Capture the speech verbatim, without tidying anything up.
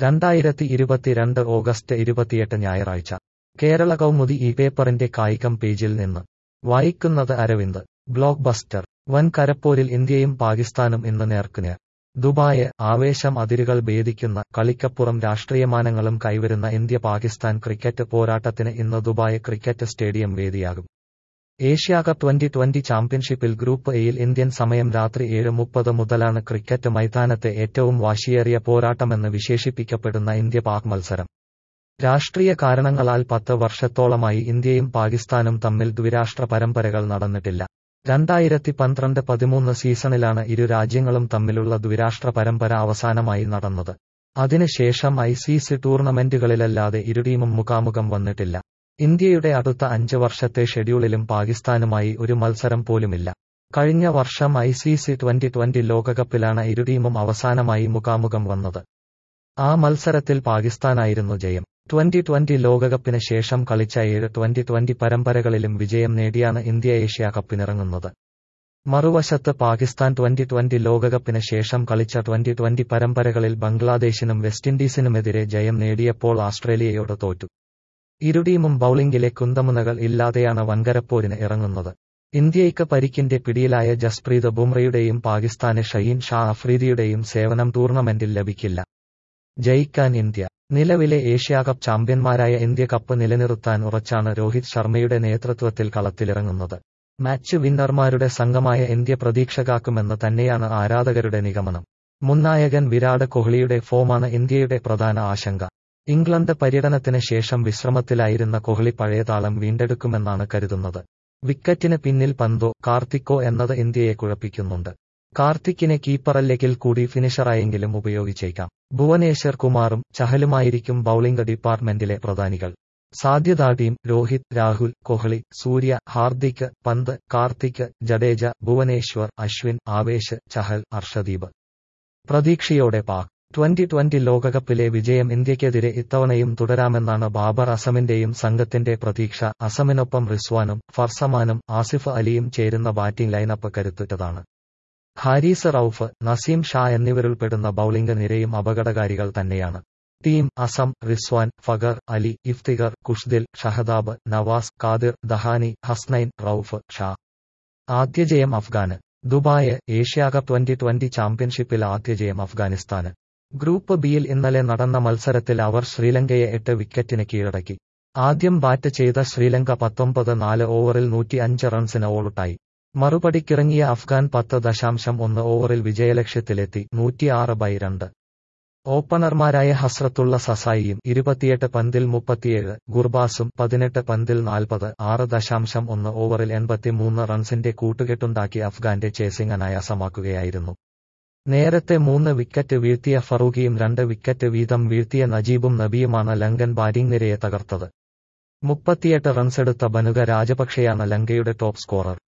രണ്ടായിരത്തി ഇരുപത്തിരണ്ട് ഓഗസ്റ്റ് ഇരുപത്തിയെട്ട് ഞായറാഴ്ച കേരള കൗമുദി ഈ പേപ്പറിന്റെ കായികം പേജിൽ നിന്ന് വായിക്കുന്നത് അരവിന്ദ്. ബ്ലോക്ക് ബസ്റ്റർ വൻ കരപ്പോരിൽ ഇന്ത്യയും പാകിസ്ഥാനും ഇന്ന് നേർക്കുനേർ. ദുബായ് ആവേശം അതിരുകൾ ഭേദിക്കുന്ന കളിക്കപ്പുറം രാഷ്ട്രീയമാനങ്ങളും കൈവരുന്ന ഇന്ത്യ പാകിസ്ഥാൻ ക്രിക്കറ്റ് പോരാട്ടത്തിന് ഇന്ന് ദുബായ് ക്രിക്കറ്റ് സ്റ്റേഡിയം വേദിയാകും. ഏഷ്യാകപ്പ് ട്വന്റി ട്വന്റി ചാമ്പ്യൻഷിപ്പിൽ ഗ്രൂപ്പ് എയിൽ ഇന്ത്യൻ സമയം രാത്രി ഏഴ് മുപ്പത് മുതലാണ് ക്രിക്കറ്റ് മൈതാനത്തെ ഏറ്റവും വാശിയേറിയ പോരാട്ടമെന്ന് വിശേഷിപ്പിക്കപ്പെടുന്ന ഇന്ത്യ പാക് മത്സരം. രാഷ്ട്രീയ കാരണങ്ങളാൽ പത്ത് വർഷത്തോളമായി ഇന്ത്യയും പാകിസ്ഥാനും തമ്മിൽ ദ്വിരാഷ്ട്ര പരമ്പരകൾ നടന്നിട്ടില്ല. രണ്ടായിരത്തി പന്ത്രണ്ട് പതിമൂന്ന് സീസണിലാണ് ഇരു രാജ്യങ്ങളും തമ്മിലുള്ള ദ്വിരാഷ്ട്ര പരമ്പര അവസാനമായി നടന്നത്. അതിനുശേഷം ഐ സി സി ടൂർണമെന്റുകളിലല്ലാതെ ഇരു ടീമും മുഖാമുഖം വന്നിട്ടില്ല. ഇന്ത്യയുടെ അടുത്ത അഞ്ച് വർഷത്തെ ഷെഡ്യൂളിലും പാകിസ്ഥാനുമായി ഒരു മത്സരം പോലുമില്ല. കഴിഞ്ഞ വർഷം I C C twenty twenty ലോകകപ്പിലാണ് ഇരു ടീമും അവസാനമായി മുഖാമുഖം വന്നത്. ആ മത്സരത്തിൽ പാകിസ്ഥാനായിരുന്നു ജയം. ട്വന്റി ട്വന്റി ലോകകപ്പിന് ശേഷം കളിച്ച ഏഴ് ട്വന്റി ട്വന്റി പരമ്പരകളിലും വിജയം നേടിയാണ് ഇന്ത്യ ഏഷ്യാ കപ്പിനിറങ്ങുന്നത്. മറുവശത്ത് പാകിസ്ഥാൻ ട്വന്റി ട്വന്റി ലോകകപ്പിന് ശേഷം കളിച്ച ട്വന്റി ട്വന്റി പരമ്പരകളിൽ ബംഗ്ലാദേശിനും വെസ്റ്റിൻഡീസിനുമെതിരെ ജയം നേടിയപ്പോൾ ആസ്ട്രേലിയയോട് തോറ്റു. ഇരു ടീമും ബൌളിംഗിലെ കുന്തമുനകൾ ഇല്ലാതെയാണ് വൻകരപ്പോരിന് ഇറങ്ങുന്നത്. ഇന്ത്യയ്ക്ക് പരിക്കിന്റെ പിടിയിലായ ജസ്പ്രീത് ബുംറയുടെയും പാകിസ്ഥാന് ഷഹീൻ ഷാ അഫ്രീദിയുടെയും സേവനം ടൂർണമെന്റിൽ ലഭിക്കില്ല. ജയിക്കാൻ ഇന്ത്യ. നിലവിലെ ഏഷ്യാകപ്പ് ചാമ്പ്യന്മാരായ ഇന്ത്യ കപ്പ് നിലനിർത്താൻ ഉറച്ചാണ് രോഹിത് ശർമ്മയുടെ നേതൃത്വത്തിൽ കളത്തിലിറങ്ങുന്നത്. മാച്ച് വിന്നർമാരുടെ സംഘമായ ഇന്ത്യ പ്രതീക്ഷ കാക്കുമെന്ന് തന്നെയാണ് ആരാധകരുടെ നിഗമനം. മുൻ നായകൻ വിരാട് കോഹ്ലിയുടെ ഫോമാണ് ഇന്ത്യയുടെ പ്രധാന ആശങ്ക. ഇംഗ്ലണ്ട് പര്യടനത്തിന് ശേഷം വിശ്രമത്തിലായിരുന്ന കോഹ്ലി പഴയ താളം വീണ്ടെടുക്കുമെന്നാണ് കരുതുന്നത്. വിക്കറ്റിന് പിന്നിൽ പന്തോ കാർത്തിക്കോ എന്നത് ഇന്ത്യയെ കുഴപ്പിക്കുന്നുണ്ട്. കാർത്തിക്കിനെ കീപ്പറല്ലെങ്കിൽ കൂടി ഫിനിഷറായെങ്കിലും ഉപയോഗിച്ചേക്കാം. ഭുവനേശ്വർ കുമാറും ചഹലുമായിരിക്കും ബൌളിംഗ് ഡിപ്പാർട്ട്മെന്റിലെ പ്രധാനികൾ. സാധ്യതാ ടീം രോഹിത്, രാഹുൽ, കോഹ്ലി, സൂര്യ, ഹാർദിക്, പന്ത്, കാർത്തിക്, ജഡേജ, ഭുവനേശ്വർ, അശ്വിൻ, ആവേശ്, ചഹൽ, അർഷദീപ്. പ്രതീക്ഷയോടെ പാക്. ട്വന്റി ട്വന്റി ലോകകപ്പിലെ വിജയം ഇന്ത്യക്കെതിരെ ഇത്തവണയും തുടരാമെന്നാണ് ബാബർ അസമിന്റെയും സംഘത്തിന്റെ പ്രതീക്ഷ. അസമിനൊപ്പം റിസ്വാനും ഫർസമാനും ആസിഫ് അലിയും ചേരുന്ന ബാറ്റിംഗ് ലൈനപ്പ് കരുത്തുറ്റതാണ്. ഹാരിസ് റൌഫ്, നസീം ഷാ എന്നിവരുൾപ്പെടുന്ന ബൌളിംഗ് നിരയും അപകടകാരികൾ തന്നെയാണ്. ടീം അസം റിസ്വാൻ, ഫഗർ, അലി, ഇഫ്തിഖർ, കുഷ്ദിൽ, ഷഹദാബ്, നവാസ്, കാദിർ, ദഹാനി, ഹസ്നൈൻ, റൌഫ്, ഷാ. ആദ്യ ജയം അഫ്ഗാന്. ദുബായ് ഏഷ്യാകപ്പ് ട്വന്റി ട്വന്റി ചാമ്പ്യൻഷിപ്പിൽ ആദ്യ ജയം അഫ്ഗാനിസ്ഥാന്. ഗ്രൂപ്പ് ബിയിൽ ഇന്നലെ നടന്ന മത്സരത്തിൽ അവർ ശ്രീലങ്കയെ എട്ട് വിക്കറ്റിന് കീഴടക്കി. ആദ്യം ബാറ്റ് ചെയ്ത ശ്രീലങ്ക പത്തൊമ്പത് നാല് ഓവറിൽ നൂറ്റി അഞ്ച് റൺസിന് ഓളുട്ടായി. മറുപടിക്കിറങ്ങിയ അഫ്ഗാൻ പത്ത് ദശാംശം ഒന്ന് ഓവറിൽ വിജയലക്ഷ്യത്തിലെത്തി നൂറ്റിയാറ് ബൈ രണ്ട്. ഓപ്പണർമാരായ ഹസ്രത്തുള്ള സസായിയും ഇരുപത്തിയെട്ട് പന്തിൽ മുപ്പത്തിയേഴ്, ഗുർബാസും പതിനെട്ട് പന്തിൽ നാൽപ്പത്, ആറ് ദശാംശം ഒന്ന് ഓവറിൽ എൺപത്തിമൂന്ന് റൺസിന്റെ കൂട്ടുകെട്ടുണ്ടാക്കി അഫ്ഗാന്റെ ചേസിംഗ് അനായാസമാക്കുകയായിരുന്നു. നേരത്തെ മൂന്ന് വിക്കറ്റ് വീഴ്ത്തിയ ഫറൂഖിയും രണ്ട് വിക്കറ്റ് വീതം വീഴ്ത്തിയ നജീബും നബിയുമാണ് ലങ്കൻ ബാറ്റിംഗ് നിരയെ തകർത്തത്. മുപ്പത്തിയെട്ട് റൺസെടുത്ത ബനുക രാജപക്ഷെയാണ് ലങ്കയുടെ ടോപ്പ് സ്കോറർ.